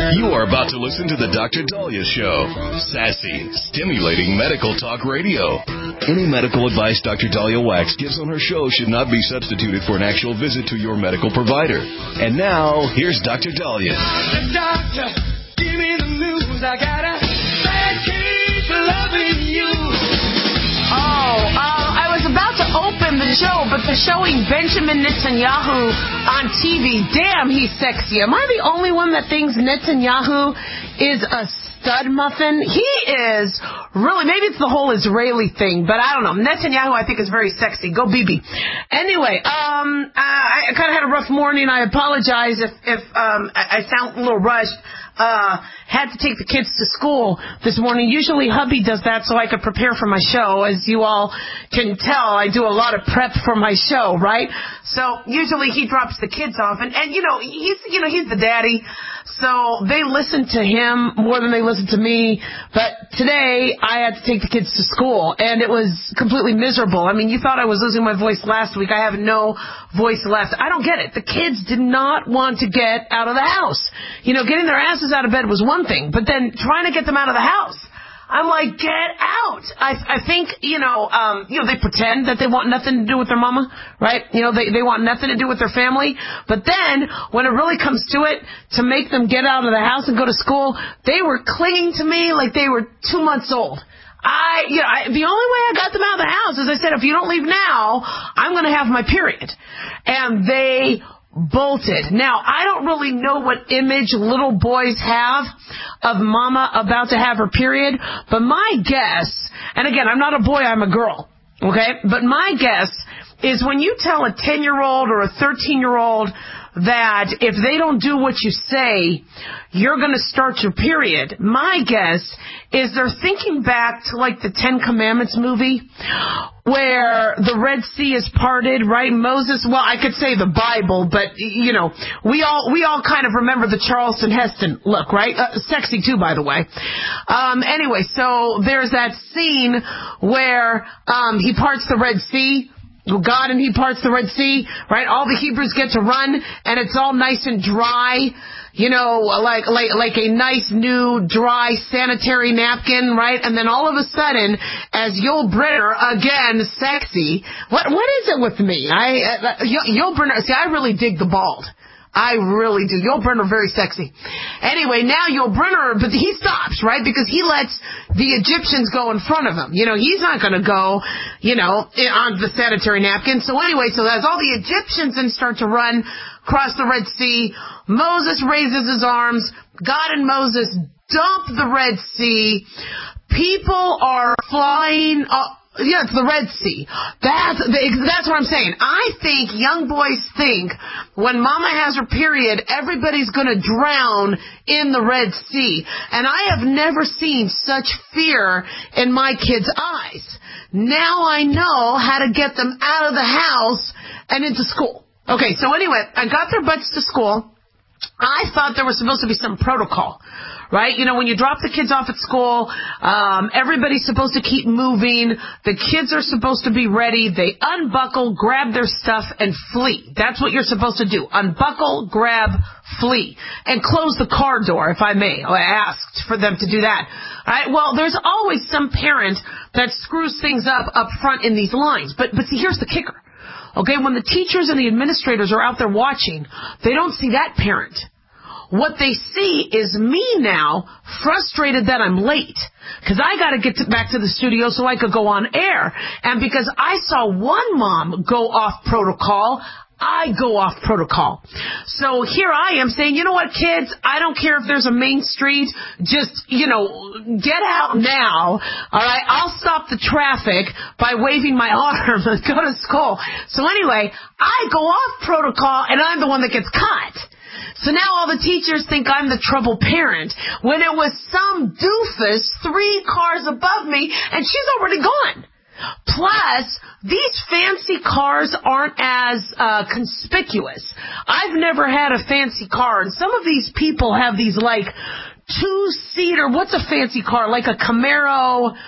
You are about to listen to the Dr. Dahlia Show. Sassy, stimulating medical talk radio. Any medical advice Dr. Dahlia Wax gives on her show should not be substituted for an actual visit to your medical provider. And now, here's Dr. Dahlia. Doctor, give me the news. I gotta keep loving you. I was about to open the show, but they're showing Benjamin Netanyahu on TV. Damn, he's sexy. Am I the only one that thinks Netanyahu is a stud muffin? He is really, maybe it's the whole Israeli thing, but I don't know. Netanyahu, I think, is very sexy. Go Bibi. Anyway, I kind of had a rough morning. I apologize if I sound a little rushed. Had to take the kids to school this morning. Usually hubby does that so I could prepare for my show. As you all can tell, I do a lot of prep for my show, right? So usually he drops the kids off and he's the daddy. So they listen to him more than they listen to me. But today I had to take the kids to school and it was completely miserable. I mean, you thought I was losing my voice last week. I have no voice left. I don't get it. The kids did not want to get out of the house. Getting their asses out of bed was one thing, but then trying to get them out of the house, I'm like, get out. I think, they pretend that they want nothing to do with their mama, right? They want nothing to do with their family. But then when it really comes to it, to make them get out of the house and go to school, they were clinging to me like they were 2 months old. The only way I got them out of the house is I said, if you don't leave now, I'm going to have my period. And they bolted. Now, I don't really know what image little boys have of mama about to have her period, but my guess, and again, I'm not a boy, I'm a girl, okay? But my guess is when you tell a 10-year-old or a 13-year-old that if they don't do what you say, you're going to start your period, my guess is they're thinking back to like the Ten Commandments movie where the Red Sea is parted, right? Moses, well, I could say the Bible, but, we all kind of remember the Charleston Heston look, right? Sexy too, by the way. Anyway, so there's that scene where he parts the Red Sea. God and he parts the Red Sea, right? All the Hebrews get to run, and it's all nice and dry, like a nice new dry sanitary napkin, right? And then all of a sudden, as Yul Brynner, again, sexy, what is it with me? Yul Brynner, see, I really dig the bald. I really do. Yul Brynner, very sexy. Anyway, now Yul Brynner, but he stops, right? Because he lets the Egyptians go in front of him. He's not going to go, on the sanitary napkin. So anyway, so as all the Egyptians then start to run across the Red Sea, Moses raises his arms. God and Moses dump the Red Sea. People are flying up. Yeah, it's the Red Sea. That's what I'm saying. I think young boys think when mama has her period, everybody's going to drown in the Red Sea. And I have never seen such fear in my kids' eyes. Now I know how to get them out of the house and into school. Okay, so anyway, I got their butts to school. I thought there was supposed to be some protocol. Right? When you drop the kids off at school, everybody's supposed to keep moving. The kids are supposed to be ready. They unbuckle, grab their stuff, and flee. That's what you're supposed to do. Unbuckle, grab, flee. And close the car door, if I may. I asked for them to do that. All right? Well, there's always some parent that screws things up front in these lines. But see, here's the kicker. Okay? When the teachers and the administrators are out there watching, they don't see that parent. What they see is me now, frustrated that I'm late, because I got to get back to the studio so I could go on air. And because I saw one mom go off protocol, I go off protocol. So here I am saying, you know what, kids, I don't care if there's a main street, just, get out now, all right? I'll stop the traffic by waving my arm and go to school. So anyway, I go off protocol, and I'm the one that gets caught. So now all the teachers think I'm the trouble parent when it was some doofus 3 cars above me and she's already gone. Plus, these fancy cars aren't as conspicuous. I've never had a fancy car, and some of these people have these like 2-seater, what's a fancy car? Like a Camaro,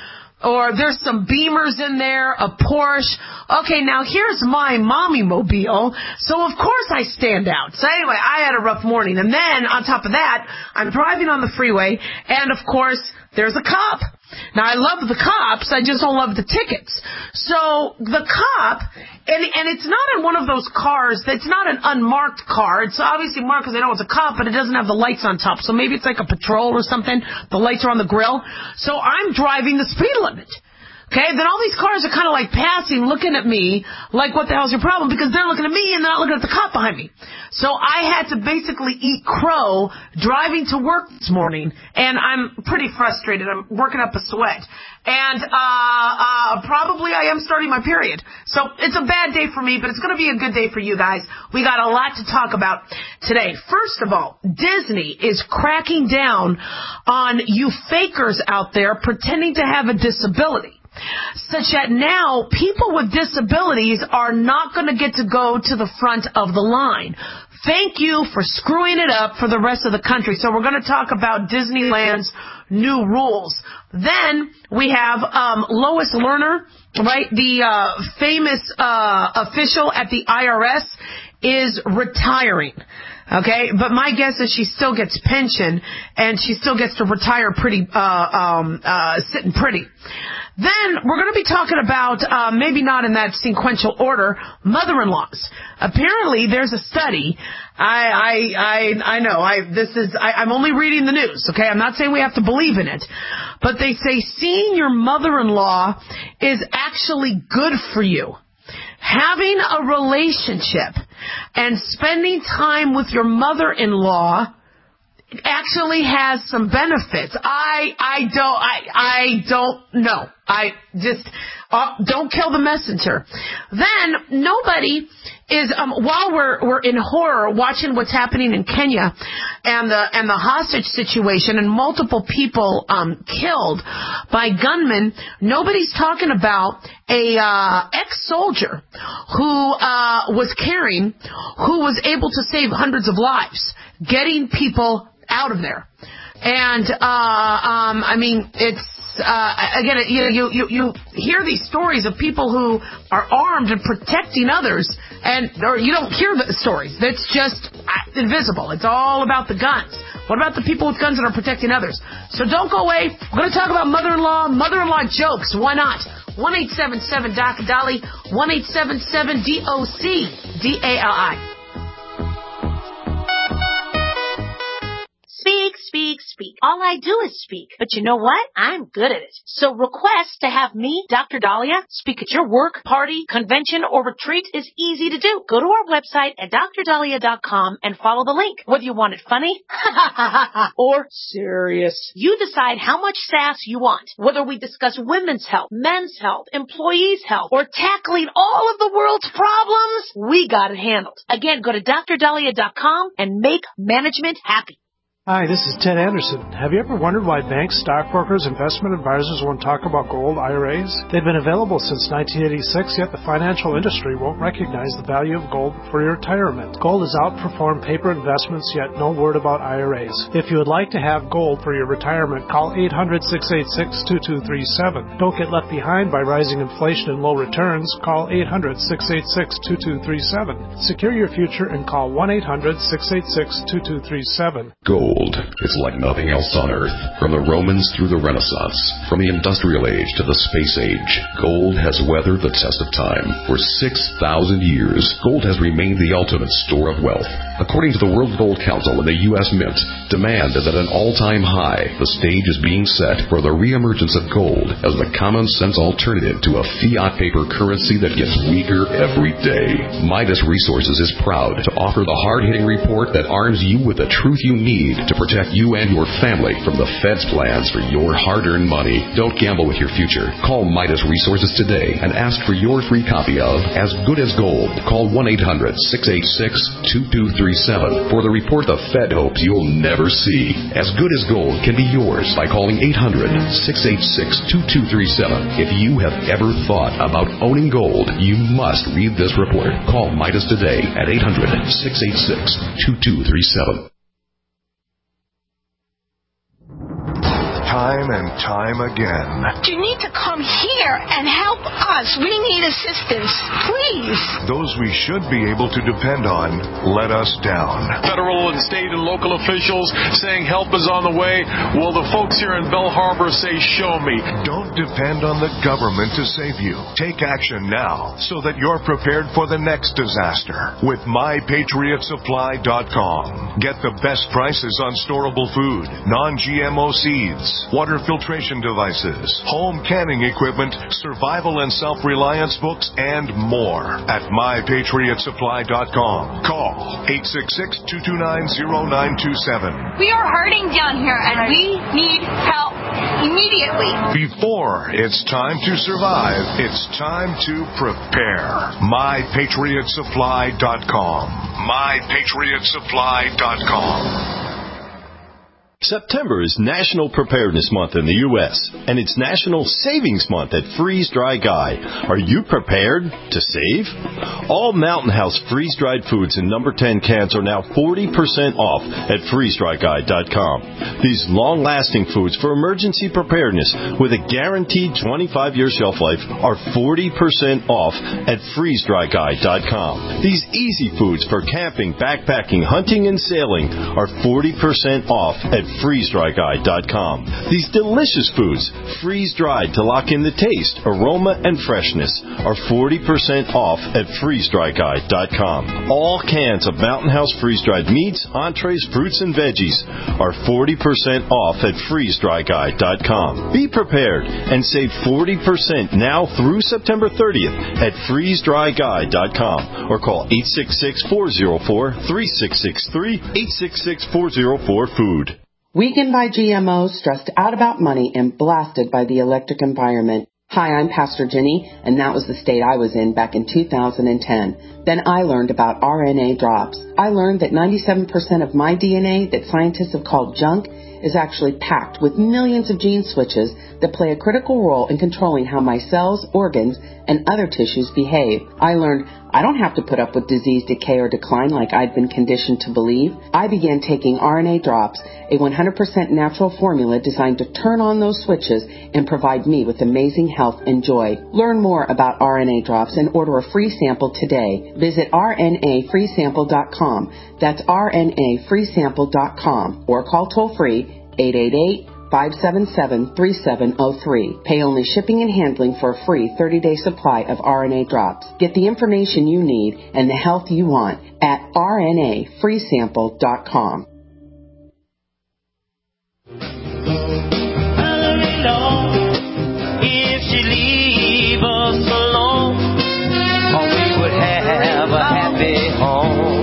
or there's some Beamers in there, a Porsche. Okay, now here's my mommy mobile, so of course I stand out. So anyway, I had a rough morning. And then on top of that, I'm driving on the freeway, and of course, there's a cop. Now, I love the cops, I just don't love the tickets. So the cop, and it's not in one of those cars, it's not an unmarked car. It's obviously marked because I know it's a cop, but it doesn't have the lights on top. So maybe it's like a patrol or something. The lights are on the grill. So I'm driving the speed limit. Okay, then all these cars are kind of like passing, looking at me like, what the hell's your problem? Because they're looking at me and they're not looking at the cop behind me. So I had to basically eat crow driving to work this morning, and I'm pretty frustrated. I'm working up a sweat. And probably I am starting my period. So it's a bad day for me, but it's going to be a good day for you guys. We got a lot to talk about today. First of all, Disney is cracking down on you fakers out there pretending to have a disability, such that now people with disabilities are not going to get to go to the front of the line. Thank you for screwing it up for the rest of the country. So we're going to talk about Disneyland's new rules. Then we have Lois Lerner, right? The famous official at the IRS is retiring. Okay, but my guess is she still gets pension, and she still gets to retire pretty, sitting pretty. Then we're going to be talking about, maybe not in that sequential order, mother-in-laws. Apparently, there's a study. I know. I'm only reading the news. Okay, I'm not saying we have to believe in it, but they say seeing your mother-in-law is actually good for you. Having a relationship and spending time with your mother-in-law actually has some benefits. I don't know. I just don't kill the messenger. Then nobody is while we're in horror watching what's happening in Kenya and the hostage situation and multiple people killed by gunmen, nobody's talking about a ex-soldier who was caring, who was able to save hundreds of lives, getting people out of there. And I mean, it's again, you hear these stories of people who are armed and protecting others, or you don't hear the stories. That's just invisible. It's all about the guns. What about the people with guns that are protecting others? So don't go away. We're going to talk about mother-in-law jokes. Why not? 1-877-DOC-DOLLY, 1-877-DOC-DALI. Speak, speak, speak. All I do is speak. But you know what? I'm good at it. So request to have me, Dr. Dahlia, speak at your work, party, convention, or retreat is easy to do. Go to our website at drdahlia.com and follow the link. Whether you want it funny or serious, you decide how much sass you want. Whether we discuss women's health, men's health, employees' health, or tackling all of the world's problems, we got it handled. Again, go to drdahlia.com and make management happy. Hi, this is Ted Anderson. Have you ever wondered why banks, stockbrokers, investment advisors won't talk about gold IRAs? They've been available since 1986, yet the financial industry won't recognize the value of gold for your retirement. Gold has outperformed paper investments, yet no word about IRAs. If you would like to have gold for your retirement, call 800-686-2237. Don't get left behind by rising inflation and low returns. Call 800-686-2237. Secure your future and call 1-800-686-2237. Gold. It's like nothing else on Earth. From the Romans through the Renaissance, from the Industrial Age to the Space Age, gold has weathered the test of time. For 6,000 years, gold has remained the ultimate store of wealth. According to the World Gold Council and the U.S. Mint, demand is at an all-time high. The stage is being set for the reemergence of gold as the common-sense alternative to a fiat paper currency that gets weaker every day. Midas Resources is proud to offer the hard-hitting report that arms you with the truth you need to protect you and your family from the Fed's plans for your hard-earned money. Don't gamble with your future. Call Midas Resources today and ask for your free copy of As Good as Gold. Call 1-800-686-2237 for the report the Fed hopes you'll never see. As Good as Gold can be yours by calling 800-686-2237. If you have ever thought about owning gold, you must read this report. Call Midas today at 800-686-2237. time and time again. You need to come here and help us. We need assistance, please. Those we should be able to depend on let us down. Federal and state and local officials saying help is on the way. Well, the folks here in Belle Harbor say, show me. Don't depend on the government to save you. Take action now so that you're prepared for the next disaster with MyPatriotSupply.com. Get the best prices on storable food, non-GMO seeds, water filtration devices, home canning equipment, survival and self-reliance books, and more at MyPatriotSupply.com. Call 866-229-0927. We are hurting down here, and we need help immediately. Before it's time to survive, it's time to prepare. MyPatriotSupply.com. MyPatriotSupply.com. September is National Preparedness Month in the U.S., and it's National Savings Month at Freeze Dry Guy. Are you prepared to save? All Mountain House freeze-dried foods in number 10 cans are now 40% off at freezedryguy.com. These long-lasting foods for emergency preparedness with a guaranteed 25-year shelf life are 40% off at freezedryguy.com. These easy foods for camping, backpacking, hunting, and sailing are 40% off at freezedryguy.com. These delicious foods, freeze-dried to lock in the taste, aroma, and freshness, are 40% off at freezedryguy.com. All cans of Mountain House freeze-dried meats, entrees, fruits, and veggies are 40% off at freezedryguy.com. Be prepared and save 40% now through September 30th at freezedryguy.com or call 866-404-3663, 866-404-FOOD. Weakened by GMOs, stressed out about money, and blasted by the electric environment. Hi, I'm Pastor Jenny, and that was the state I was in back in 2010. Then I learned about RNA drops. I learned that 97% of my DNA that scientists have called junk is actually packed with millions of gene switches that play a critical role in controlling how my cells, organs, and other tissues behave. I learned I don't have to put up with disease, decay, or decline like I'd been conditioned to believe. I began taking RNA drops, a 100% natural formula designed to turn on those switches and provide me with amazing health and joy. Learn more about RNA drops and order a free sample today. Visit RNAfreesample.com. That's RNAfreesample.com or call toll-free 888-577-3703. Pay only shipping and handling for a free 30-day supply of RNA drops. Get the information you need and the health you want at RNAfreesample.com. If she leave us alone, or we would have a happy home.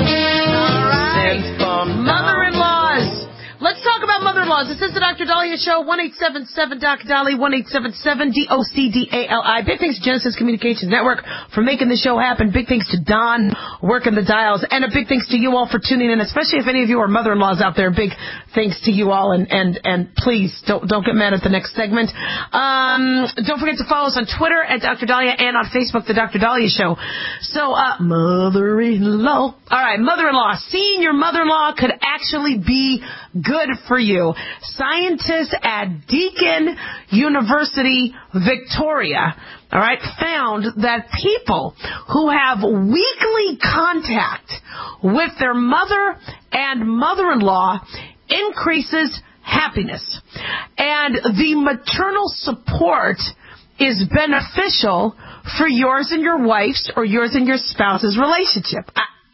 Let's talk about mother-in-laws. This is the Dr. Dahlia Show, 1-877-DOC-DALI, 1-877-DOC-DALI. Big thanks to Genesis Communications Network for making the show happen. Big thanks to Don working the dials. And a big thanks to you all for tuning in, especially if any of you are mother-in-laws out there. Big thanks to you all. And please, don't get mad at the next segment. Don't forget to follow us on Twitter at Dr. Dahlia and on Facebook, The Dr. Dahlia Show. So, mother-in-law. All right, mother-in-law. Seeing your mother-in-law could actually be good for you. Scientists at Deakin University, Victoria, all right, found that people who have weekly contact with their mother and mother-in-law increases happiness. And the maternal support is beneficial for yours and your wife's or yours and your spouse's relationship.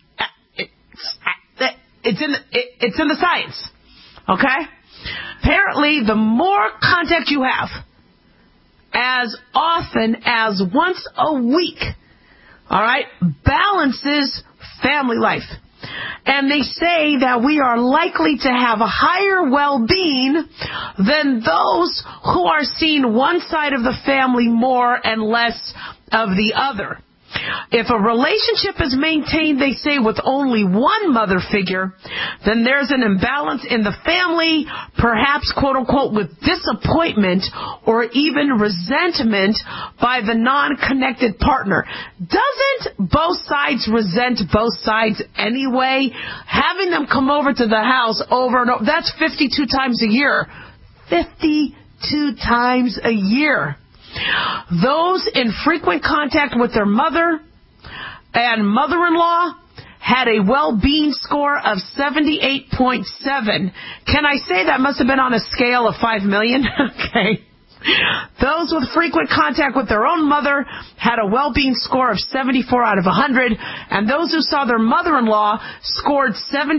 It's in the science. Okay? Apparently, the more contact you have, as often as once a week, all right, balances family life. And they say that we are likely to have a higher well-being than those who are seeing one side of the family more and less of the other. If a relationship is maintained, they say, with only one mother figure, then there's an imbalance in the family, perhaps, quote-unquote, with disappointment or even resentment by the non-connected partner. Doesn't both sides resent both sides anyway? Having them come over to the house over and over, that's 52 times a year. 52 times a year. Those in frequent contact with their mother and mother-in-law had a well-being score of 78.7. Can I say that must have been on a scale of 5 million? Okay. Those with frequent contact with their own mother had a well-being score of 74 out of 100, and those who saw their mother-in-law scored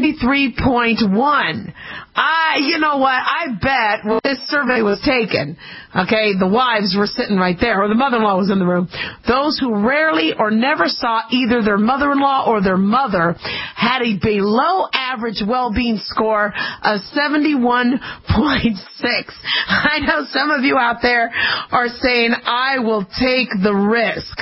73.1. You know what? I bet when this survey was taken, okay, the wives were sitting right there, or the mother-in-law was in the room. Those who rarely or never saw either their mother-in-law or their mother had a below-average well-being score of 71.6. I know some of you out there are saying, I will take the risk.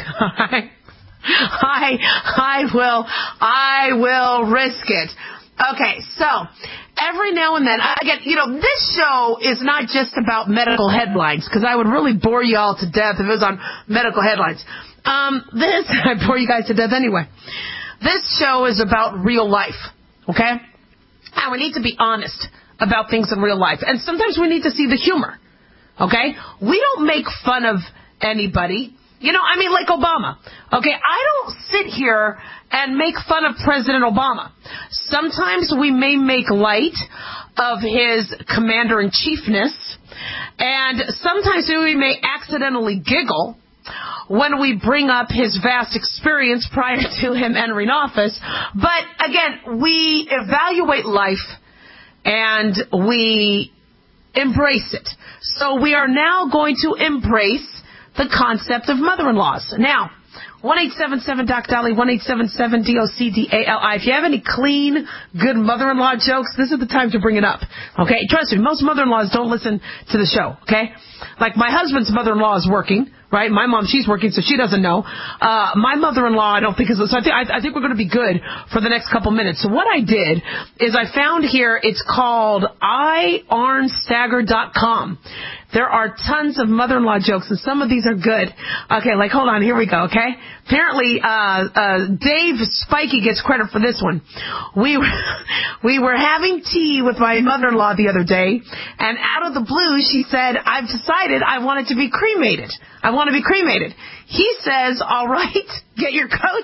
I will risk it. Okay, so every now and then, this show is not just about medical headlines, because I would really bore you all to death if it was on medical headlines. I bore you guys to death anyway. This show is about real life, okay? And we need to be honest about things in real life. And sometimes we need to see the humor, okay? We don't make fun of anybody. Like Obama. Okay, I don't sit here and make fun of President Obama. Sometimes we may make light of his commander-in-chiefness, and sometimes we may accidentally giggle when we bring up his vast experience prior to him entering office. But again, we evaluate life and we embrace it. So we are now going to embrace the concept of mother-in-laws. Now, 1-877-DOC-DOLLY, 1-877-DOC-DALI. If you have any clean, good mother-in-law jokes, this is the time to bring it up. Okay? Trust me, most mother-in-laws don't listen to the show. Okay? Like, my husband's mother-in-law is working, right? My mom, she's working, so she doesn't know. My mother-in-law, I don't think is... So I think we're going to be good for the next couple minutes. So what I did is I found here, it's called IArnstagger.com. There are tons of mother-in-law jokes, and some of these are good. Okay, hold on, here we go, okay? Apparently, Dave Spikey gets credit for this one. We were having tea with my mother-in-law the other day, and out of the blue, she said, I've decided I want it to be cremated. I want to be cremated. He says, all right, get your coat.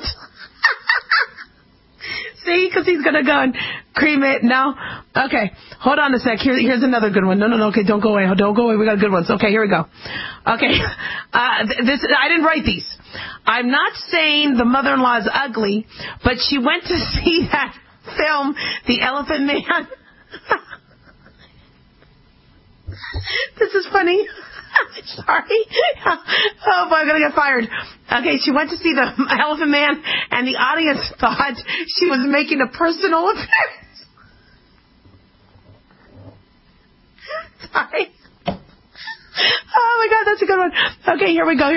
See, because he's going to go and cremate. No? Okay. Hold on a sec. Here's another good one. No. Okay, don't go away. Don't go away. We got good ones. Okay, here we go. Okay. I didn't write these. I'm not saying the mother-in-law is ugly, but she went to see that film, The Elephant Man. This is funny. Sorry. Oh, boy, I'm going to get fired. Okay, she went to see The Elephant Man, and the audience thought she was making a personal appearance. Sorry. Oh, my God, that's a good one. Okay, here we go.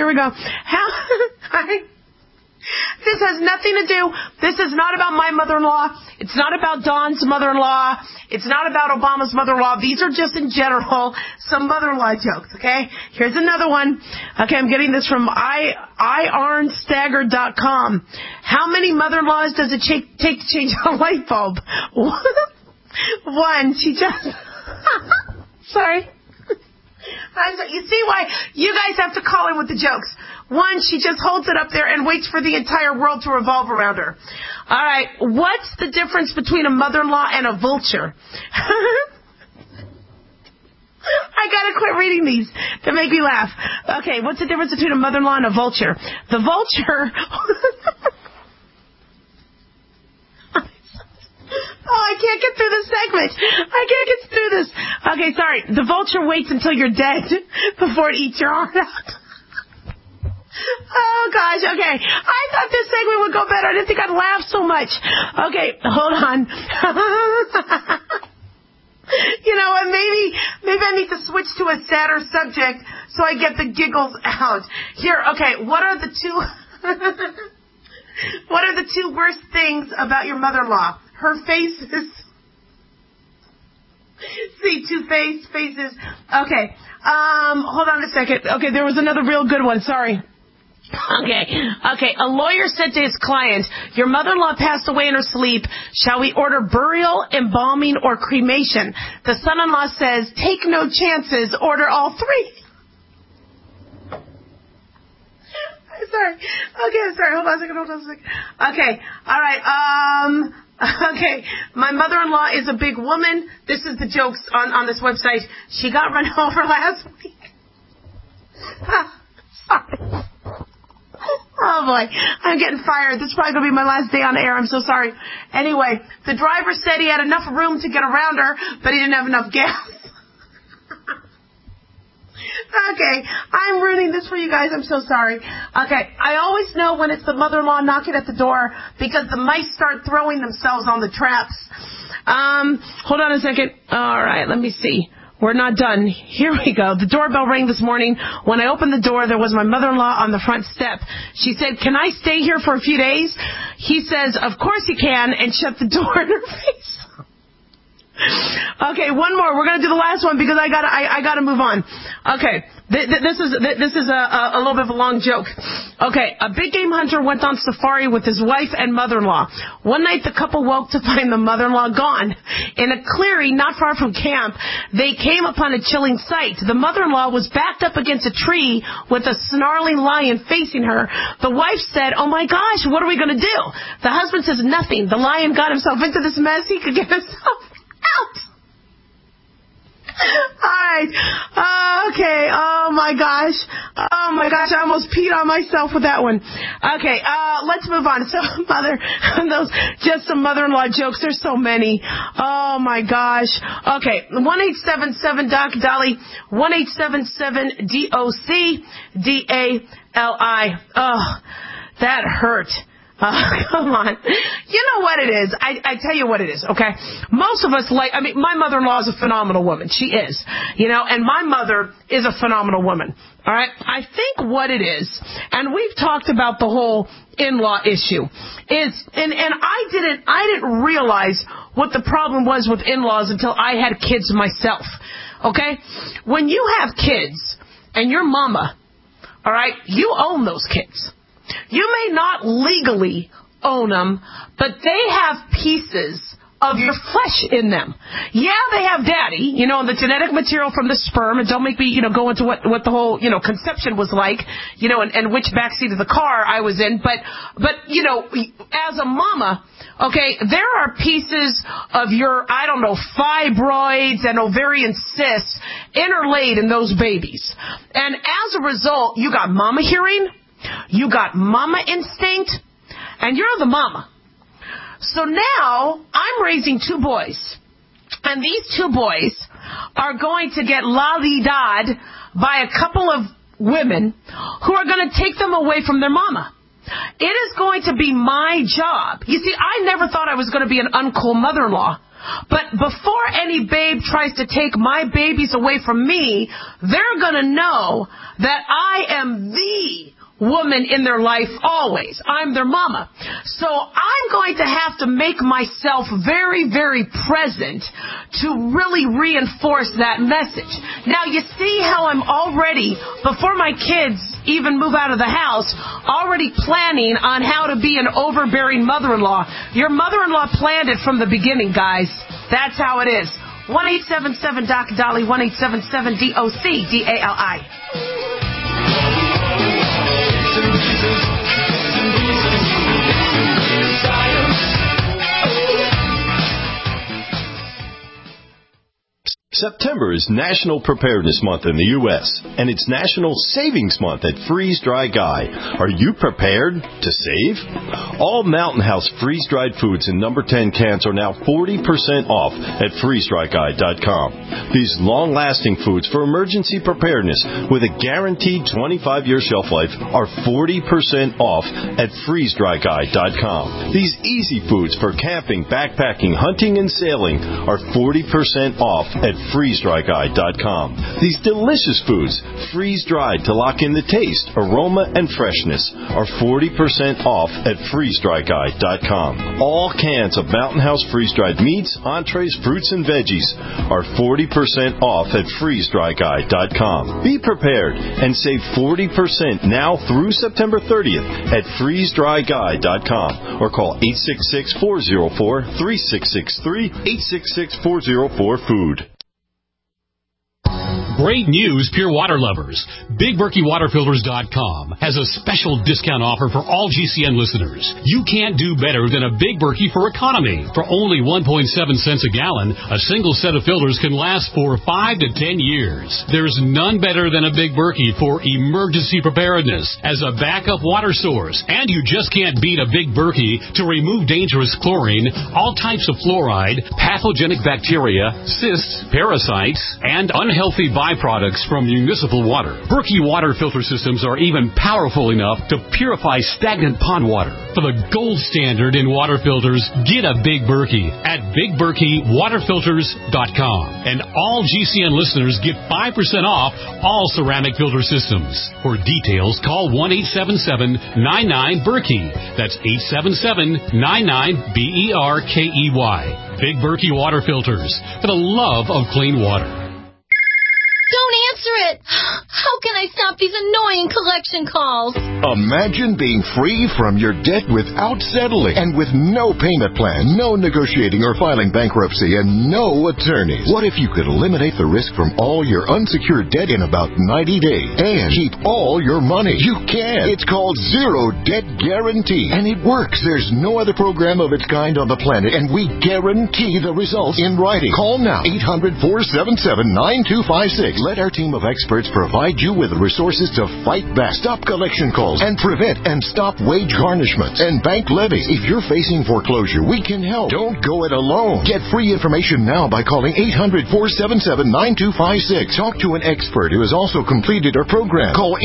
This has nothing to do. This is not about my mother-in-law. It's not about Dawn's mother-in-law. It's not about Obama's mother-in-law. These are just in general some mother-in-law jokes, okay? Here's another one. Okay, I'm getting this from IArnstagger.com. How many mother-in-laws does it take to change a light bulb? One. She just... Sorry. You see why you guys have to call in with the jokes. One, she just holds it up there and waits for the entire world to revolve around her. All right, what's the difference between a mother-in-law and a vulture? I gotta quit reading these to make me laugh. Okay, what's the difference between a mother-in-law and a vulture? The vulture... Oh, I can't get through this segment. I can't get through this. Okay, sorry. The vulture waits until you're dead before it eats your heart out. Oh, gosh. Okay. I thought this segment would go better. I didn't think I'd laugh so much. Okay, hold on. You know what? Maybe I need to switch to a sadder subject so I get the giggles out. Here, okay, what are the two... What are the two worst things about your mother-in-law? Her faces. See, two faces. Okay. Hold on a second. Okay, there was another real good one. Sorry. Okay. A lawyer said to his client, your mother-in-law passed away in her sleep. Shall we order burial, embalming, or cremation? The son-in-law says, take no chances. Order all three. Sorry. Okay, sorry. Hold on a second. Okay. All right. Okay. My mother-in-law is a big woman. This is the jokes on this website. She got run over last week. Sorry. Oh, boy. I'm getting fired. This is probably going to be my last day on air. I'm so sorry. Anyway, the driver said he had enough room to get around her, but he didn't have enough gas. Okay, I'm ruining this for you guys. I'm so sorry. Okay, I always know when it's the mother-in-law knocking at the door because the mice start throwing themselves on the traps. Hold on a second. All right, let me see. We're not done. Here we go. The doorbell rang this morning. When I opened the door, there was my mother-in-law on the front step. She said, can I stay here for a few days? He says, of course you can, and shut the door in her face. Okay, one more. We're going to do the last one because I gotta move on. Okay, this is a little bit of a long joke. Okay, a big game hunter went on safari with his wife and mother-in-law. One night the couple woke to find the mother-in-law gone. In a clearing not far from camp, they came upon a chilling sight. The mother-in-law was backed up against a tree with a snarling lion facing her. The wife said, oh my gosh, what are we going to do? The husband says, nothing. The lion got himself into this mess. He could get himself out. Alright. Okay. Oh my gosh. I almost peed on myself with that one. Okay. Let's move on. So just some mother-in-law jokes. There's so many. Oh my gosh. Okay. 1-877-DOC Dolly. 1-877-DOC-DALI. Oh, that hurt. Come on. You know what it is. I tell you what it is, okay? Most of us my mother-in-law is a phenomenal woman. She is. And my mother is a phenomenal woman. All right? I think what it is, and we've talked about the whole in-law issue, is, and I didn't realize what the problem was with in-laws until I had kids myself. Okay? When you have kids and your mama, all right, you own those kids. You may not legally own them, but they have pieces of your flesh in them. Yeah, they have daddy, and the genetic material from the sperm, and don't make me, go into what the whole, conception was like, and which backseat of the car I was in, but, as a mama, okay, there are pieces of your, fibroids and ovarian cysts interlaid in those babies. And as a result, you got mama hearing, you got mama instinct, and you're the mama. So now I'm raising two boys, and these two boys are going to get lolly-dod by a couple of women who are going to take them away from their mama. It is going to be my job. You see, I never thought I was going to be an uncool mother-in-law. But before any babe tries to take my babies away from me, they're going to know that I am the woman in their life always. I'm their mama. So I'm going to have to make myself very, very present to really reinforce that message. Now, you see how I'm already, before my kids even move out of the house, already planning on how to be an overbearing mother-in-law. Your mother-in-law planned it from the beginning, guys. That's how it is. 1-877-DOC Dolly, 1-877-DOC-DALI. September is National Preparedness Month in the U.S., and it's National Savings Month at Freeze Dry Guy. Are you prepared to save? All Mountain House freeze-dried foods in number 10 cans are now 40% off at freezedryguy.com. These long-lasting foods for emergency preparedness with a guaranteed 25-year shelf life are 40% off at freezedryguy.com. These easy foods for camping, backpacking, hunting, and sailing are 40% off at freezedryguy.com. These delicious foods, freeze-dried to lock in the taste, aroma, and freshness, are 40% off at freezedryguy.com. All cans of Mountain House freeze-dried meats, entrees, fruits, and veggies are 40% off at freezedryguy.com. Be prepared and save 40% now through September 30th at freezedryguy.com or call 866-404-3663, 866-404-FOOD. Great news, pure water lovers. BigBerkeyWaterFilters.com has a special discount offer for all GCN listeners. You can't do better than a Big Berkey for economy. For only 1.7 cents a gallon, a single set of filters can last for 5 to 10 years. There's none better than a Big Berkey for emergency preparedness as a backup water source. And you just can't beat a Big Berkey to remove dangerous chlorine, all types of fluoride, pathogenic bacteria, cysts, parasites, and unhealthy byproducts from municipal water. Berkey water filter systems are even powerful enough to purify stagnant pond water. For the gold standard in water filters, get a Big Berkey at BigBerkeyWaterFilters.com. And all GCN listeners get 5% off all ceramic filter systems. For details, call 1-877-99-BERKEY. That's 877-99-BERKEY. Big Berkey Water Filters, for the love of clean water. Don't answer it! How can I stop these annoying collection calls? Imagine being free from your debt without settling and with no payment plan, no negotiating or filing bankruptcy, and no attorneys. What if you could eliminate the risk from all your unsecured debt in about 90 days and keep all your money? You can. It's called Zero Debt Guarantee, and it works. There's no other program of its kind on the planet, and we guarantee the results in writing. Call now, 800-477-9256. Let our team of experts provide you with resources to fight back, stop collection calls, and prevent and stop wage garnishments and bank levies. If you're facing foreclosure, we can help. Don't go it alone. Get free information now by calling 800-477-9256. Talk to an expert who has also completed our program. Call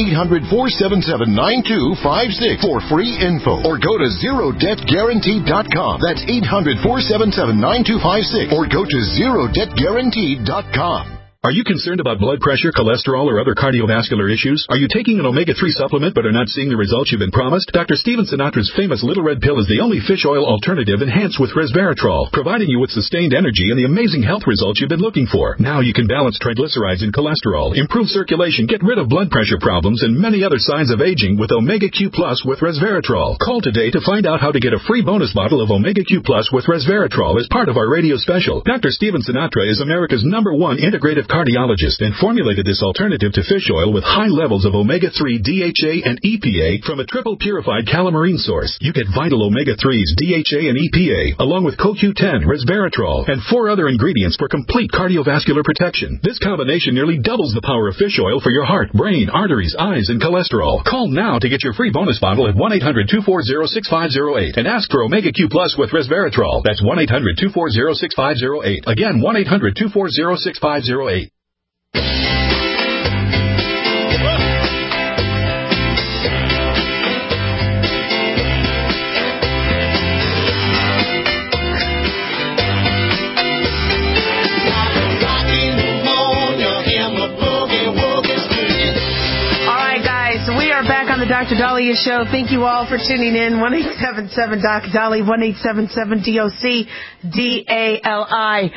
800-477-9256 for free info or go to ZeroDebtGuarantee.com. That's 800-477-9256 or go to ZeroDebtGuarantee.com. Are you concerned about blood pressure, cholesterol, or other cardiovascular issues? Are you taking an omega-3 supplement but are not seeing the results you've been promised? Dr. Steven Sinatra's famous Little Red Pill is the only fish oil alternative enhanced with resveratrol, providing you with sustained energy and the amazing health results you've been looking for. Now you can balance triglycerides and cholesterol, improve circulation, get rid of blood pressure problems, and many other signs of aging with Omega Q Plus with resveratrol. Call today to find out how to get a free bonus bottle of Omega Q Plus with resveratrol as part of our radio special. Dr. Steven Sinatra is America's #1 integrative cardiologist and formulated this alternative to fish oil with high levels of omega-3, DHA, and EPA from a triple purified calamarine source. You get vital omega-3s, DHA, and EPA, along with CoQ10, resveratrol, and 4 other ingredients for complete cardiovascular protection. This combination nearly doubles the power of fish oil for your heart, brain, arteries, eyes, and cholesterol. Call now to get your free bonus bottle at 1-800-240-6508 and ask for Omega Q Plus with resveratrol. That's 1-800-240-6508. Again, 1-800-240-6508. Dr. Dahlia Show. Thank you all for tuning in. 1-877-DOC-DALI, 1-877-DOC-DALI.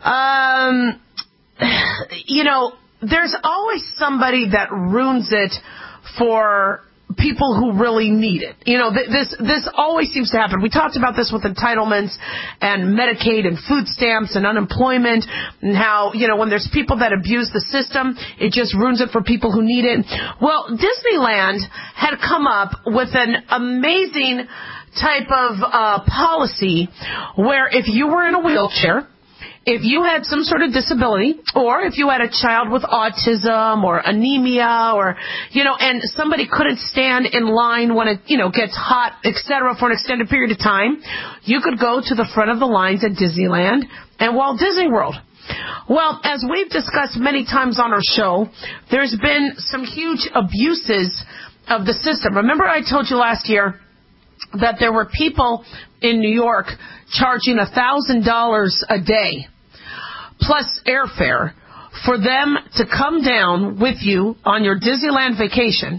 There's always somebody that ruins it for people who really need it. This always seems to happen. We talked about this with entitlements and Medicaid and food stamps and unemployment and how, when there's people that abuse the system, it just ruins it for people who need it. Well, Disneyland had come up with an amazing type of policy where if you were in a wheelchair, if you had some sort of disability, or if you had a child with autism or anemia, or, and somebody couldn't stand in line when it, gets hot, etc., for an extended period of time, you could go to the front of the lines at Disneyland and Walt Disney World. Well, as we've discussed many times on our show, there's been some huge abuses of the system. Remember I told you last year that there were people in New York charging $1,000 a day plus airfare for them to come down with you on your Disneyland vacation,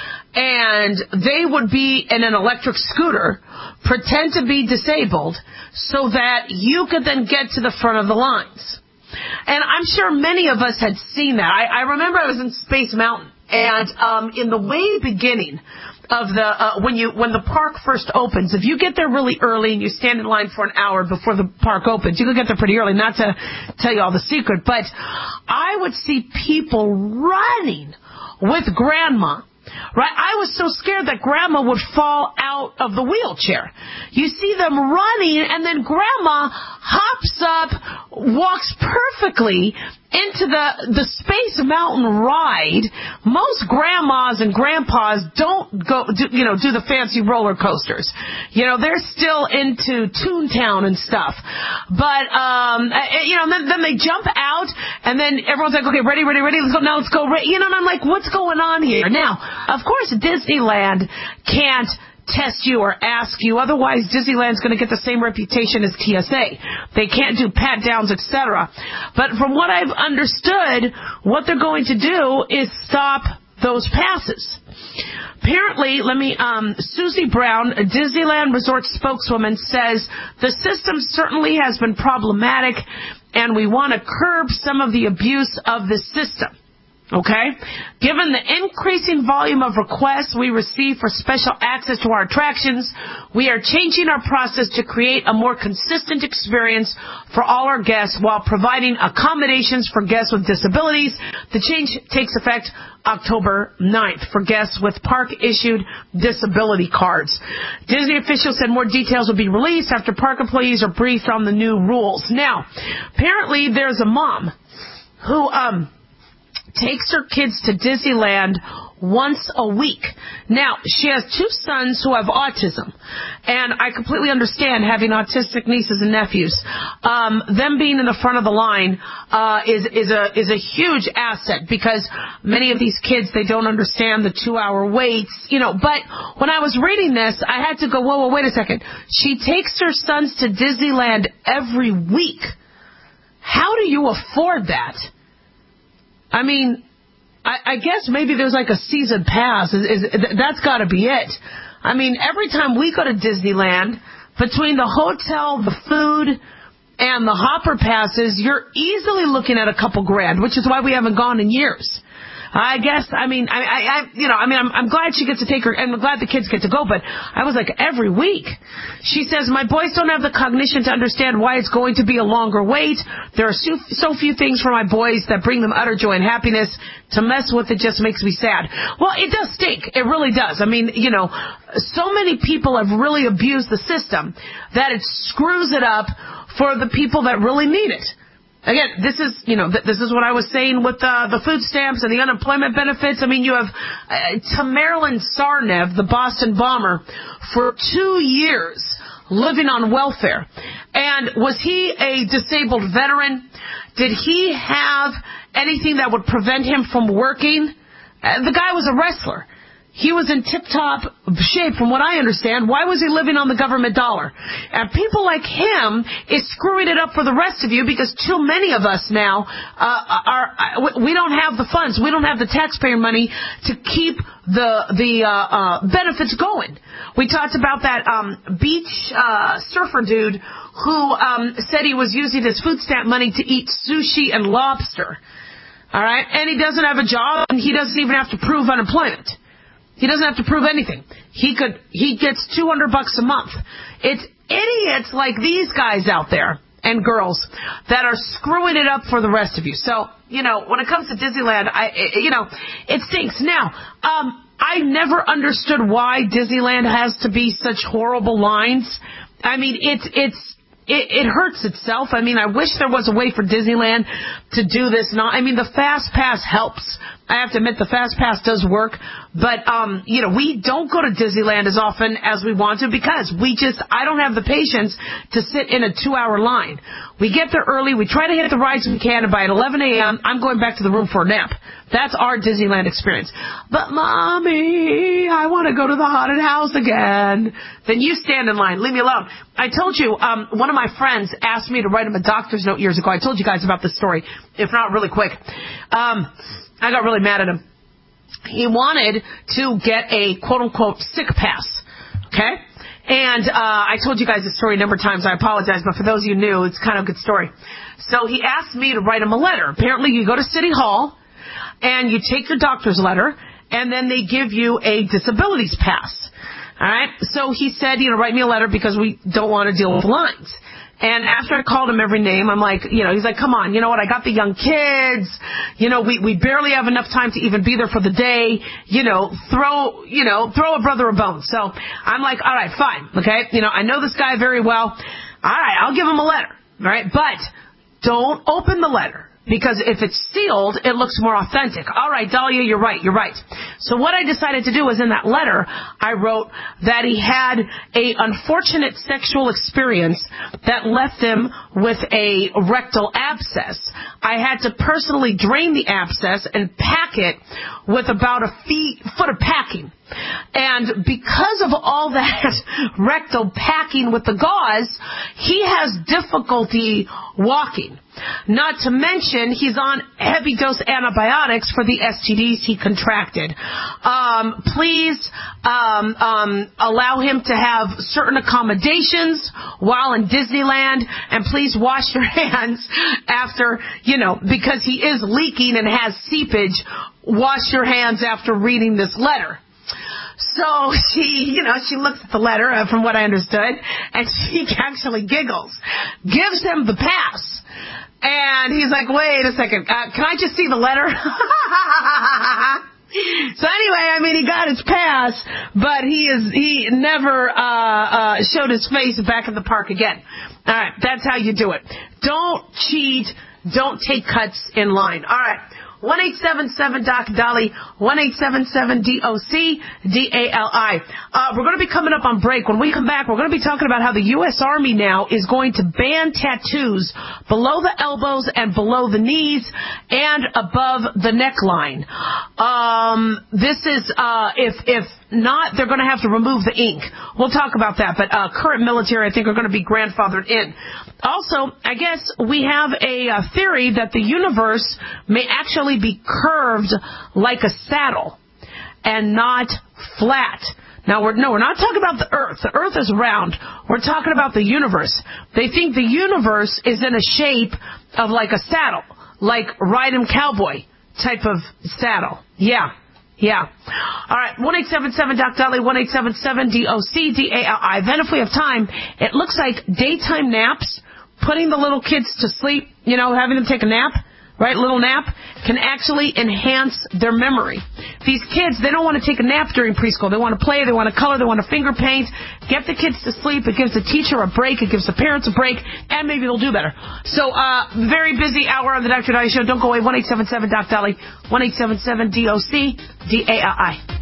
and they would be in an electric scooter, pretend to be disabled, so that you could then get to the front of the lines. And I'm sure many of us had seen that. I remember I was in Space Mountain, and in the way beginning of the when the park first opens, if you get there really early and you stand in line for an hour before the park opens, you can get there pretty early. Not to tell you all the secret, but I would see people running with Grandma. Right, I was so scared that Grandma would fall out of the wheelchair. You see them running, and then Grandma hops up, walks perfectly into the Space Mountain ride. Most grandmas and grandpas don't do the fancy roller coasters. They're still into Toontown and stuff. But then they jump out, and then everyone's like, okay, ready, let's go. Now let's go. And I'm like, what's going on here? Now, of course, Disneyland can't test you or ask you. Otherwise, Disneyland's going to get the same reputation as TSA. They can't do pat-downs, etc. But from what I've understood, what they're going to do is stop those passes. Apparently, Susie Brown, a Disneyland Resort spokeswoman, says the system certainly has been problematic, and we want to curb some of the abuse of the system. Okay? Given the increasing volume of requests we receive for special access to our attractions, we are changing our process to create a more consistent experience for all our guests while providing accommodations for guests with disabilities. The change takes effect October 9th for guests with park-issued disability cards. Disney officials said more details will be released after park employees are briefed on the new rules. Now, apparently there's a mom who takes her kids to Disneyland once a week. Now, she has 2 sons who have autism, and I completely understand having autistic nieces and nephews. Them being in the front of the line is a huge asset, because many of these kids, they don't understand the 2-hour waits, But when I was reading this, I had to go, whoa, wait a second. She takes her sons to Disneyland every week. How do you afford that? I mean, I guess maybe there's like a season pass. That's got to be it. I mean, every time we go to Disneyland, between the hotel, the food, and the hopper passes, you're easily looking at a couple grand, which is why we haven't gone in years. I guess, I'm glad she gets to take her, and I'm glad the kids get to go, but I was like, every week. She says, my boys don't have the cognition to understand why it's going to be a longer wait. There are so few things for my boys that bring them utter joy and happiness. To mess with it just makes me sad. Well, it does stink. It really does. I mean, so many people have really abused the system that it screws it up for the people that really need it. Again, this is what I was saying with the food stamps and the unemployment benefits. I mean, you have Tamerlan Tsarnaev, the Boston bomber, for 2 years living on welfare. And was he a disabled veteran? Did he have anything that would prevent him from working? The guy was a wrestler. He was in tip-top shape, from what I understand. Why was he living on the government dollar? And people like him is screwing it up for the rest of you, because too many of us now we don't have the funds. We don't have the taxpayer money to keep the benefits going. We talked about that beach surfer dude who said he was using his food stamp money to eat sushi and lobster. All right? And he doesn't have a job, and he doesn't even have to prove unemployment. He doesn't have to prove anything. He gets $200 a month. It's idiots like these guys out there and girls that are screwing it up for the rest of you. So, when it comes to Disneyland, it stinks. Now, I never understood why Disneyland has to be such horrible lines. I mean, it hurts itself. I mean, I wish there was a way for Disneyland to do this. The Fast Pass helps. I have to admit, the Fast Pass does work. But, we don't go to Disneyland as often as we want to, because I don't have the patience to sit in a 2-hour line. We get there early. We try to hit the rides we can, and by 11 a.m., I'm going back to the room for a nap. That's our Disneyland experience. But, Mommy, I want to go to the haunted house again. Then you stand in line. Leave me alone. I told you, one of my friends asked me to write him a doctor's note years ago. I told you guys about this story, if not really quick. I got really mad at him. He wanted to get a quote-unquote sick pass, okay? And I told you guys this story a number of times. I apologize, but for those of you new, it's kind of a good story. So he asked me to write him a letter. Apparently, you go to City Hall, and you take your doctor's letter, and then they give you a disabilities pass. All right? So he said, write me a letter because we don't want to deal with lines. And after I called him every name, I'm like, he's like, come on, you know what? I got the young kids. We barely have enough time to even be there for the day. Throw a brother a bone. So I'm like, all right, fine. Okay. I know this guy very well. All right. I'll give him a letter. All right. But don't open the letter. Because if it's sealed, it looks more authentic. All right, Dahlia, you're right. So what I decided to do was in that letter, I wrote that he had a unfortunate sexual experience that left him with a rectal abscess. I had to personally drain the abscess and pack it with about a foot of packing. And because of all that rectal packing with the gauze, he has difficulty walking. Not to mention, he's on heavy dose antibiotics for the STDs he contracted. Please allow him to have certain accommodations while in Disneyland, and please wash your hands after, because he is leaking and has seepage. Wash your hands after reading this letter. So she looks at the letter, from what I understood, and she actually giggles, gives him the pass. And he's like, wait a second, can I just see the letter? So anyway, he got his pass, but he never showed his face back at the park again. All right, that's how you do it. Don't cheat. Don't take cuts in line. All right. 1-877-DOC-DOLLY, 1-877-DOC-DALI. We're going to be coming up on break. When we come back, we're going to be talking about how the U.S. Army now is going to ban tattoos below the elbows and below the knees and above the neckline. This is, if not, they're going to have to remove the ink. We'll talk about that. But current military, I think, are going to be grandfathered in. Also, I guess we have a theory that the universe may actually be curved like a saddle and not flat. Now, we're not talking about the Earth. The Earth is round. We're talking about the universe. They think the universe is in a shape of like a saddle, like Ride 'em Cowboy type of saddle. Yeah. All right, 1-877-DOC-DOLLY, 1-877-DOC-DALI. Then if we have time, it looks like daytime naps, putting the little kids to sleep, having them take a nap, right, little nap, can actually enhance their memory. These kids, they don't want to take a nap during preschool. They want to play, they want to color, they want to finger paint. Get the kids to sleep. It gives the teacher a break. It gives the parents a break, and maybe they'll do better. So, very busy hour on the Dr. Dahlia Show. Don't go away. 1-877-DOC-DOLLY, 1-877-DOC-DALI.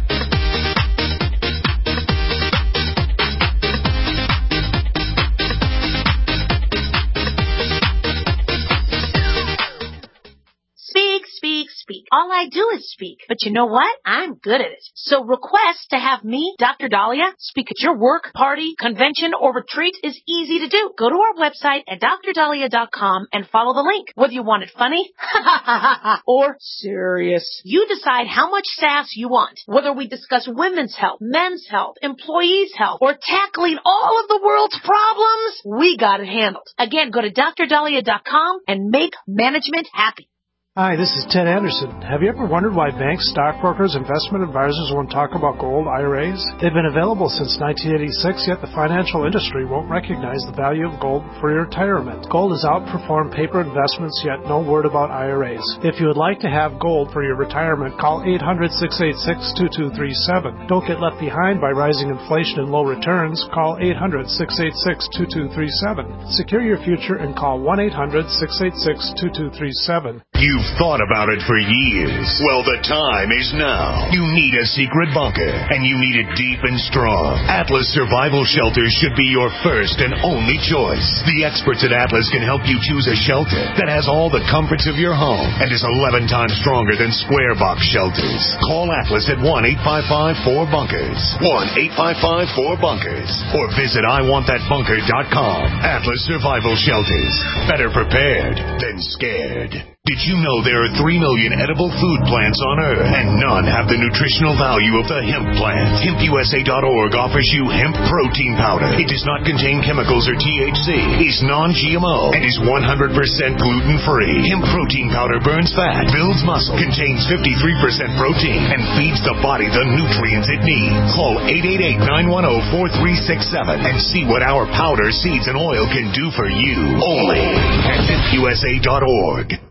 Speak. All I do is speak. But you know what? I'm good at it. So request to have me, Dr. Dahlia, speak at your work, party, convention, or retreat is easy to do. Go to our website at drdahlia.com and follow the link. Whether you want it funny or serious, you decide how much sass you want. Whether we discuss women's health, men's health, employees' health, or tackling all of the world's problems, we got it handled. Again, go to drdahlia.com and make management happy. Hi, this is Ted Anderson. Have you ever wondered why banks, stockbrokers, investment advisors won't talk about gold IRAs? They've been available since 1986, yet the financial industry won't recognize the value of gold for your retirement. Gold has outperformed paper investments, yet no word about IRAs. If you would like to have gold for your retirement, call 800-686-2237. Don't get left behind by rising inflation and low returns. Call 800-686-2237. Secure your future and call 1-800-686-2237. You've thought about it for years. Well, the time is now. You need a secret bunker, and you need it deep and strong. Atlas Survival Shelters should be your first and only choice. The experts at Atlas can help you choose a shelter that has all the comforts of your home and is 11 times stronger than square box shelters. Call Atlas at 1-855-4BUNKERS. 1-855-4BUNKERS. Or visit IWantThatBunker.com. Atlas Survival Shelters. Better prepared than scared. Did you know there are 3 million edible food plants on Earth, and none have the nutritional value of the hemp plant? HempUSA.org offers you hemp protein powder. It does not contain chemicals or THC, is non-GMO, and is 100% gluten-free. Hemp protein powder burns fat, builds muscle, contains 53% protein, and feeds the body the nutrients it needs. Call 888-910-4367 and see what our powder, seeds, and oil can do for you. Only at HempUSA.org.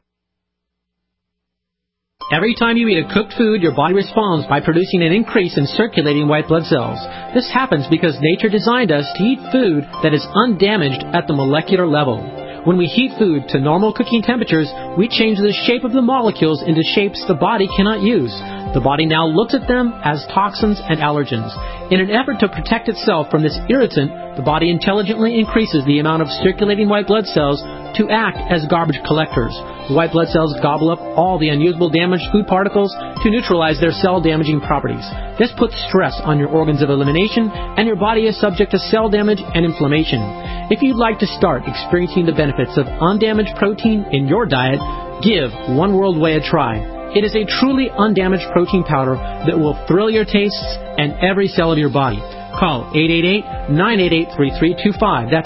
Every time you eat a cooked food, your body responds by producing an increase in circulating white blood cells. This happens because nature designed us to eat food that is undamaged at the molecular level. When we heat food to normal cooking temperatures, we change the shape of the molecules into shapes the body cannot use. The body now looks at them as toxins and allergens. In an effort to protect itself from this irritant, the body intelligently increases the amount of circulating white blood cells to act as garbage collectors. The white blood cells gobble up all the unusable damaged food particles to neutralize their cell-damaging properties. This puts stress on your organs of elimination, and your body is subject to cell damage and inflammation. If you'd like to start experiencing the benefits of undamaged protein in your diet, give One World Whey a try. It is a truly undamaged protein powder that will thrill your tastes and every cell of your body. Call 888-988-3325. That's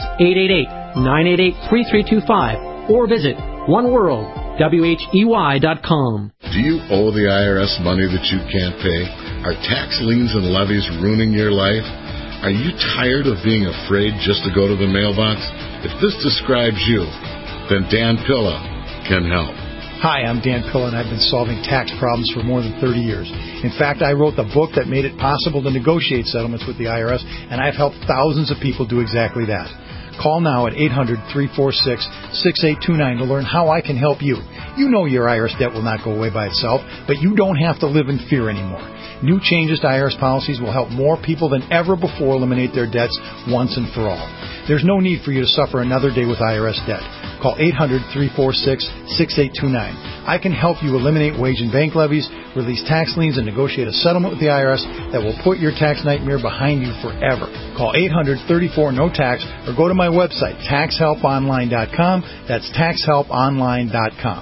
888-988-3325. Or visit OneWorldWHEY.com. Do you owe the IRS money that you can't pay? Are tax liens and levies ruining your life? Are you tired of being afraid just to go to the mailbox? If this describes you, then Dan Pilla can help. Hi, I'm Dan Pilla, and I've been solving tax problems for more than 30 years. In fact, I wrote the book that made it possible to negotiate settlements with the IRS, and I've helped thousands of people do exactly that. Call now at 800-346-6829 to learn how I can help you. You know your IRS debt will not go away by itself, but you don't have to live in fear anymore. New changes to IRS policies will help more people than ever before eliminate their debts once and for all. There's no need for you to suffer another day with IRS debt. Call 800-346-6829. I can help you eliminate wage and bank levies, release tax liens, and negotiate a settlement with the IRS that will put your tax nightmare behind you forever. Call 800-34-NO-TAX or go to my website, taxhelponline.com. That's taxhelponline.com.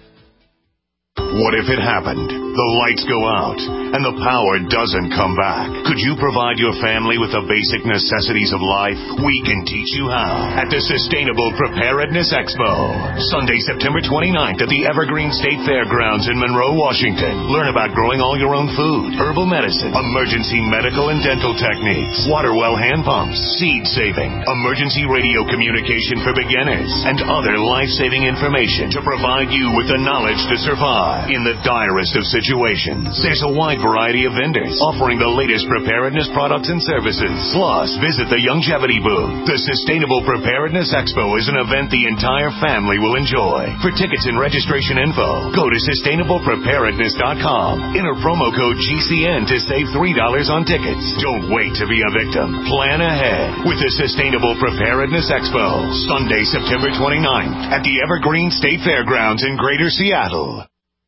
What if it happened? The lights go out and the power doesn't come back. Could you provide your family with the basic necessities of life? We can teach you how at the Sustainable Preparedness Expo. Sunday, September 29th at the Evergreen State Fairgrounds in Monroe, Washington. Learn about growing all your own food, herbal medicine, emergency medical and dental techniques, water well hand pumps, seed saving, emergency radio communication for beginners, and other life-saving information to provide you with the knowledge to survive in the direst of situations. There's a wide variety of vendors offering the latest preparedness products and services. Plus, visit the Longevity booth. The Sustainable Preparedness Expo is an event the entire family will enjoy. For tickets and registration info, go to sustainablepreparedness.com. Enter promo code GCN to save $3 on tickets. Don't wait to be a victim. Plan ahead with the Sustainable Preparedness Expo. Sunday, September 29th at the Evergreen State Fairgrounds in Greater Seattle.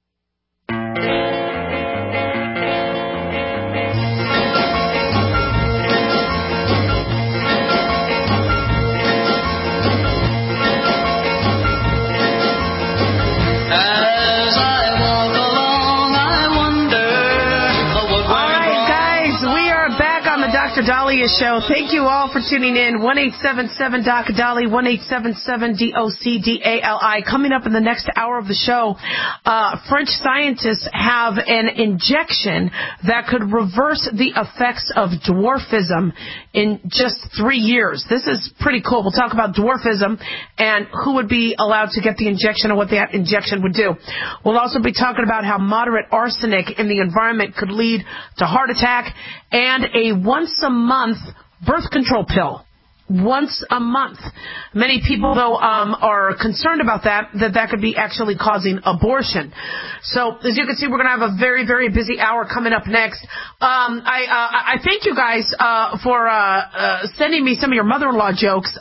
Dahlia Show. Thank you all for tuning in. 1-877-DOC-DOLLY, 1-877-DOC-DALI. Coming up in the next hour of the show, French scientists have an injection that could reverse the effects of dwarfism in just 3 years. This is pretty cool. We'll talk about dwarfism and who would be allowed to get the injection and what that injection would do. We'll also be talking about how moderate arsenic in the environment could lead to heart attack and a once-a-month birth control pill. once a month. Many people, though, are concerned about that could be actually causing abortion. So, as you can see, we're going to have a very, very busy hour coming up next. I thank you guys for sending me some of your mother-in-law jokes.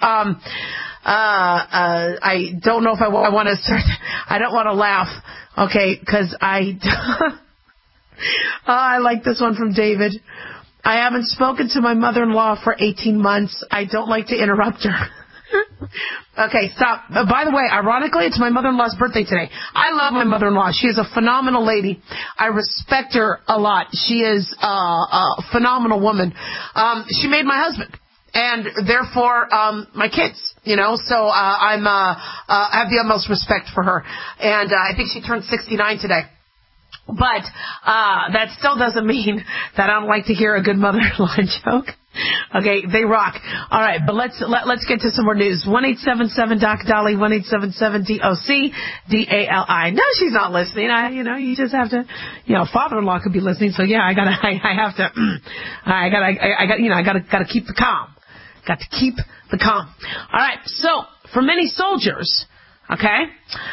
I don't know if I want to start. I don't want to laugh, okay, because I like this one from David. I haven't spoken to my mother-in-law for 18 months. I don't like to interrupt her. Okay, stop. By the way, ironically, it's my mother-in-law's birthday today. I love my mother-in-law. She is a phenomenal lady. I respect her a lot. She is a phenomenal woman. She made my husband. And therefore, my kids, so I have the utmost respect for her. And I think she turned 69 today. But that still doesn't mean that I don't like to hear a good mother-in-law joke. Okay, they rock. All right, but let's get to some more news. 1-877-DOC-DOLLY, 1-877-DOC-DALI. No, she's not listening. You just have to, father-in-law could be listening. So yeah, I gotta keep the calm. Got to keep the calm. All right, so for many soldiers, okay,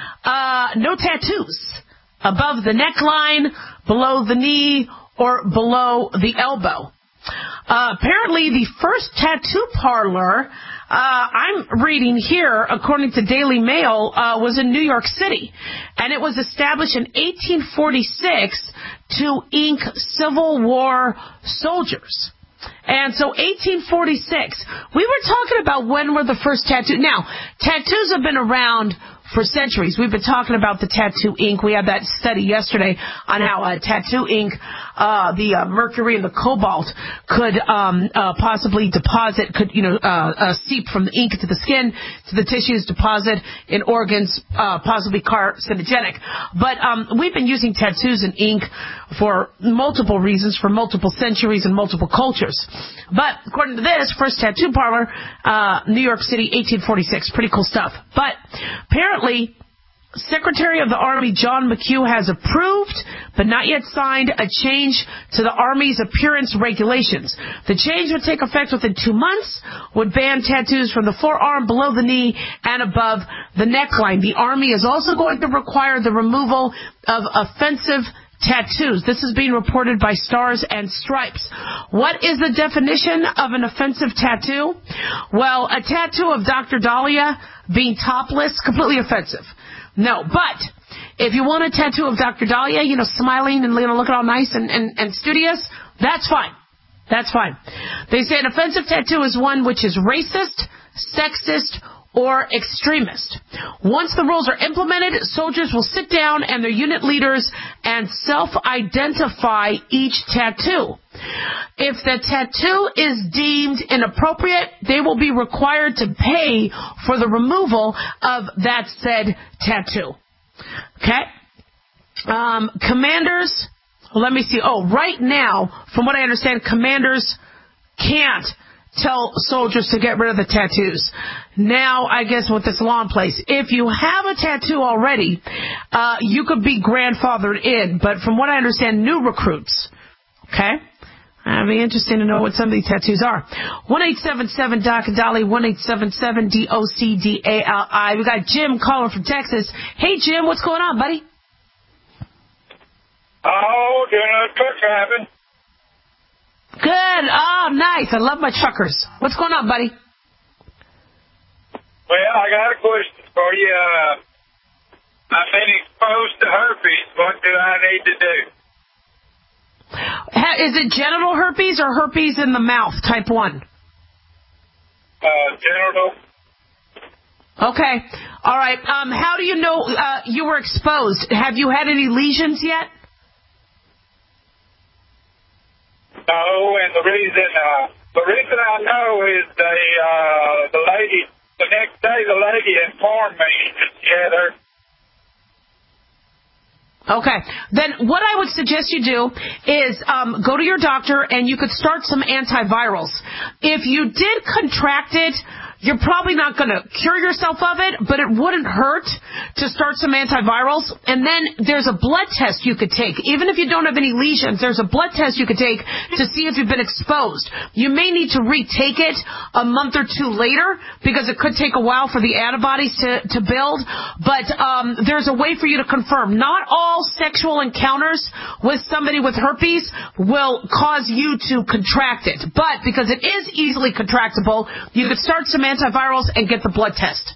no tattoos above the neckline, below the knee, or below the elbow. Apparently, the first tattoo parlor I'm reading here, according to Daily Mail, was in New York City, and it was established in 1846 to ink Civil War soldiers. And so 1846, we were talking about when were the first tattoos. Now, tattoos have been around for centuries. We've been talking about the tattoo ink. We had that study yesterday on how tattoo ink, the mercury and the cobalt could possibly deposit, seep from the ink to the skin, to the tissues, deposit in organs, possibly carcinogenic. But we've been using tattoos and ink for multiple reasons, for multiple centuries and multiple cultures. But according to this, first tattoo parlor, New York City, 1846. Pretty cool stuff. But apparently, Secretary of the Army John McHugh has approved, but not yet signed, a change to the Army's appearance regulations. The change would take effect within 2 months, would ban tattoos from the forearm, below the knee, and above the neckline. The Army is also going to require the removal of offensive tattoos. This is being reported by Stars and Stripes. What is the definition of an offensive tattoo? Well, a tattoo of Dr. Dahlia being topless, completely offensive. No, but if you want a tattoo of Dr. Dahlia, smiling and looking all nice and studious, that's fine. That's fine. They say an offensive tattoo is one which is racist, sexist, or extremist. Once the rules are implemented, soldiers will sit down and their unit leaders and self-identify each tattoo. If the tattoo is deemed inappropriate, they will be required to pay for the removal of that said tattoo. Okay? Commanders, let me see. Right now, from what I understand, commanders can't tell soldiers to get rid of the tattoos. Now, I guess with this law in place, if you have a tattoo already, you could be grandfathered in. But from what I understand, new recruits, okay? It'd be interesting to know what some of these tattoos are. 1-877-DOC-DOLLY, 1-877-DOC-DALI. We got Jim calling from Texas. Hey, Jim, what's going on, buddy? Oh, doing a truck driving. Good. Oh, nice. I love my truckers. What's going on, buddy? Well, I got a question for you. I've been exposed to herpes. What do I need to do? Is it genital herpes or herpes in the mouth, type 1? Genital. Okay. All right. How do you know you were exposed? Have you had any lesions yet? No, and the reason I know is the next day the lady informed me that she had her. Okay. Then what I would suggest you do is go to your doctor and you could start some antivirals. If you did contract it, you're probably not going to cure yourself of it, but it wouldn't hurt to start some antivirals. And then there's a blood test you could take. Even if you don't have any lesions, there's a blood test you could take to see if you've been exposed. You may need to retake it a month or two later because it could take a while for the antibodies to build. But there's a way for you to confirm. Not all sexual encounters with somebody with herpes will cause you to contract it. But because it is easily contractable, you could start some antivirals and get the blood test.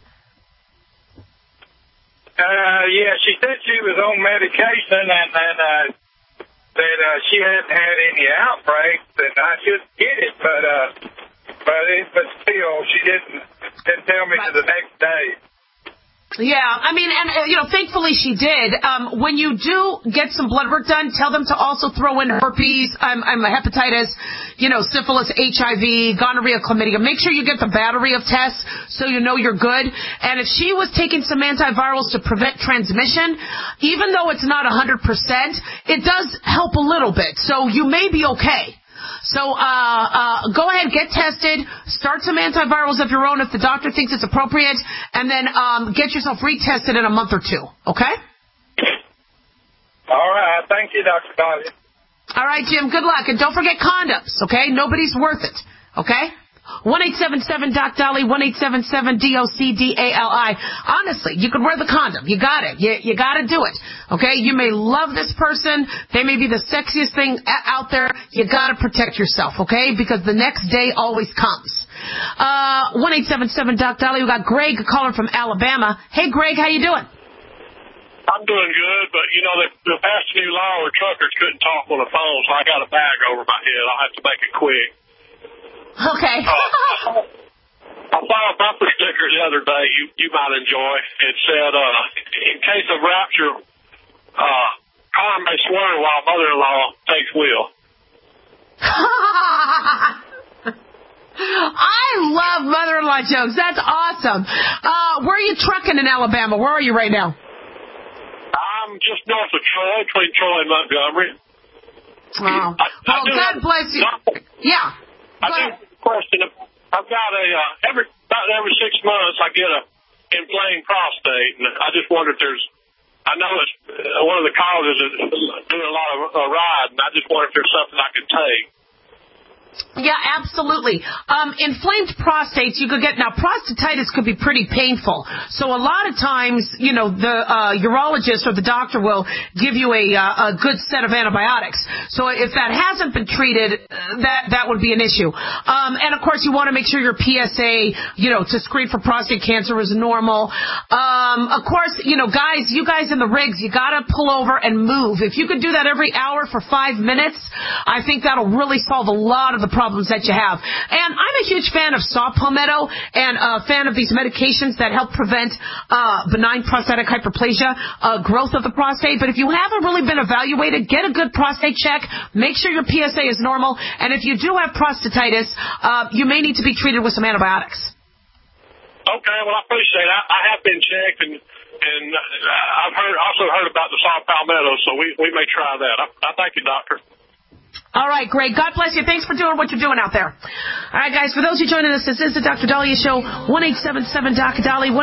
Yeah, she said she was on medication and that she hadn't had any outbreaks, and I should get it, but still, she didn't tell me to the next day. Yeah, I mean, and, thankfully she did. When you do get some blood work done, tell them to also throw in herpes, hepatitis, syphilis, HIV, gonorrhea, chlamydia. Make sure you get the battery of tests so you know you're good. And if she was taking some antivirals to prevent transmission, even though it's not 100%, it does help a little bit. So you may be okay. So go ahead, get tested, start some antivirals of your own if the doctor thinks it's appropriate, and then get yourself retested in a month or two, okay? All right. Thank you, Dr. Dahlia. All right, Jim, good luck. And don't forget condoms, okay? Nobody's worth it, okay? 1-877-DOC-DOLLY, 1-877-DOC-DALI. Honestly, you could wear the condom. You got it. You got to do it. Okay? You may love this person. They may be the sexiest thing out there. You got to protect yourself, okay? Because the next day always comes. 1-877-DOC-DOLLY. We got Greg calling from Alabama. Hey, Greg, how you doing? I'm doing good, but, the past new law where truckers couldn't talk on the phone, so I got a bag over my head. I'll have to make it quick. Okay. I saw a bumper sticker the other day you might enjoy. It said, in case of rapture, car may swerve while mother-in-law takes wheel. I love mother-in-law jokes. That's awesome. Where are you trucking in Alabama? Where are you right now? I'm just north of Troy, between Troy and Montgomery. Wow. Well, God bless you. Yeah. I do have a question. I've got about every 6 months I get a inflamed prostate, and I just wonder if I know it's one of the causes is doing a lot of riding. I just wonder if there's something I can take. Yeah, absolutely. Inflamed prostates you could get. Now, prostatitis could be pretty painful. So a lot of times, the urologist or the doctor will give you a good set of antibiotics. So if that hasn't been treated, that would be an issue. And of course, you want to make sure your PSA, to screen for prostate cancer is normal. Of course, guys, you guys in the rigs, you got to pull over and move. If you could do that every hour for 5 minutes, I think that'll really solve a lot of the problems that you have. And I'm a huge fan of saw palmetto and a fan of these medications that help prevent benign prostatic hyperplasia, growth of the prostate. But if you haven't really been evaluated, get a good prostate check. Make sure your PSA is normal. And if you do have prostatitis, you may need to be treated with some antibiotics. Okay, well, I appreciate it. I have been checked, and I've also heard about the saw palmetto, so we may try that. I thank you, doctor. All right, great. God bless you. Thanks for doing what you're doing out there. All right, guys, for those who joining us, this is the Dr. Dahlia Show, 1-877-DOC-DOLLY,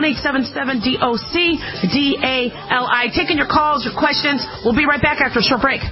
1-877-DOC-DALI. Taking your calls, your questions. We'll be right back after a short break.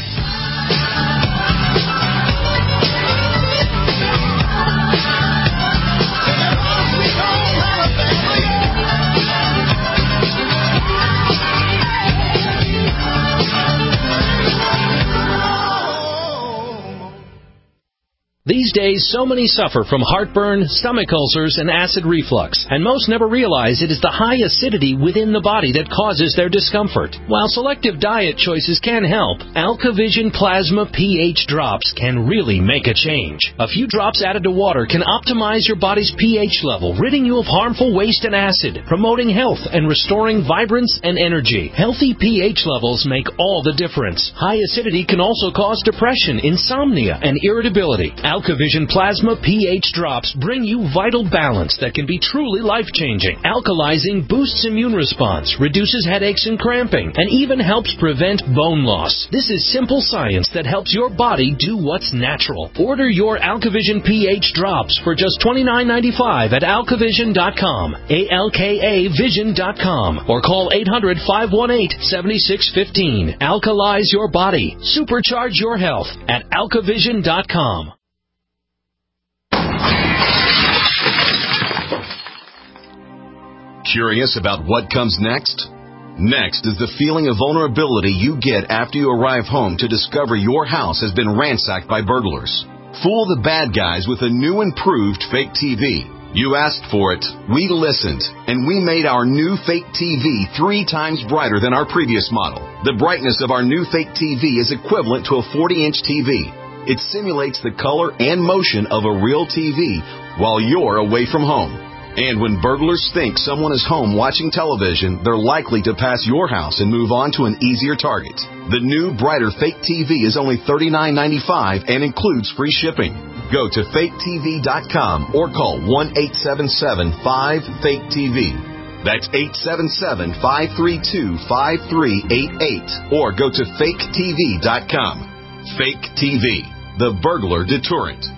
These days, so many suffer from heartburn, stomach ulcers, and acid reflux, and most never realize it is the high acidity within the body that causes their discomfort. While selective diet choices can help, AlkaVision Plasma pH drops can really make a change. A few drops added to water can optimize your body's pH level, ridding you of harmful waste and acid, promoting health and restoring vibrance and energy. Healthy pH levels make all the difference. High acidity can also cause depression, insomnia, and irritability. AlkaVision Plasma pH drops bring you vital balance that can be truly life-changing. Alkalizing boosts immune response, reduces headaches and cramping, and even helps prevent bone loss. This is simple science that helps your body do what's natural. Order your AlkaVision pH drops for just $29.95 at alkavision.com, ALKAvision.com, or call 800-518-7615. Alkalize your body. Supercharge your health at alkavision.com. Curious about what comes next? Next is the feeling of vulnerability you get after you arrive home to discover your house has been ransacked by burglars. Fool the bad guys with a new improved fake TV. You asked for it, we listened, and we made our new fake TV 3 times brighter than our previous model. The brightness of our new fake TV is equivalent to a 40-inch TV. It simulates the color and motion of a real TV while you're away from home. And when burglars think someone is home watching television, they're likely to pass your house and move on to an easier target. The new, brighter fake TV is only $39.95 and includes free shipping. Go to faketv.com or call 1-877-5-FAKE-TV. That's 877-532-5388. Or go to faketv.com. Fake TV, the burglar deterrent.